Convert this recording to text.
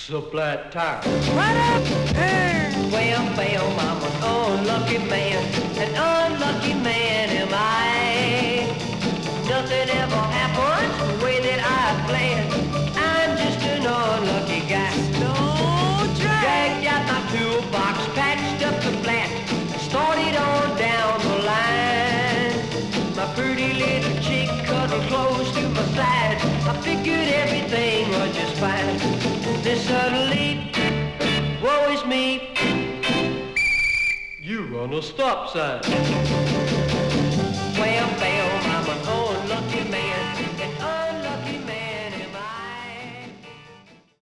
So flat tire. What up? Well, I'm an unlucky man, an unlucky man am I. Nothing ever happens the way that I planned. I'm just an unlucky guy. No drag. Dragged out my toolbox, patched up the flat, started on down the line. My pretty little chick cuddled close to my side. I figured everything was just fine. Then suddenly, woe is me, You run a stop sign.